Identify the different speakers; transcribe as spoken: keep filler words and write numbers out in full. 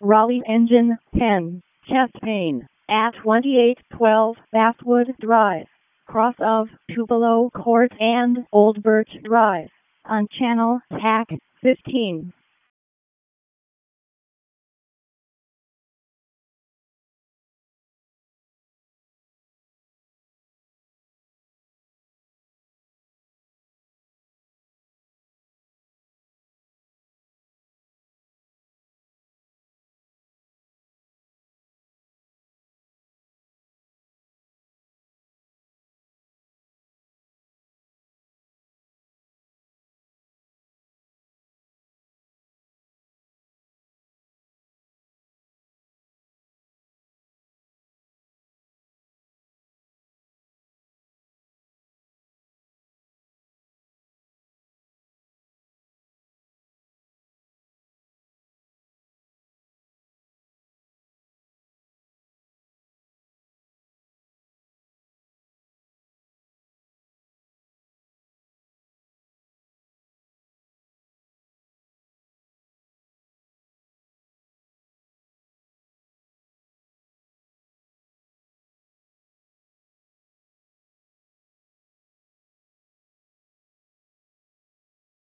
Speaker 1: Raleigh Engine ten, chest pain, at twenty-eight twelve Bathwood Drive, cross of Tupelo Court and Old Birch Drive, on Channel Tack fifteen.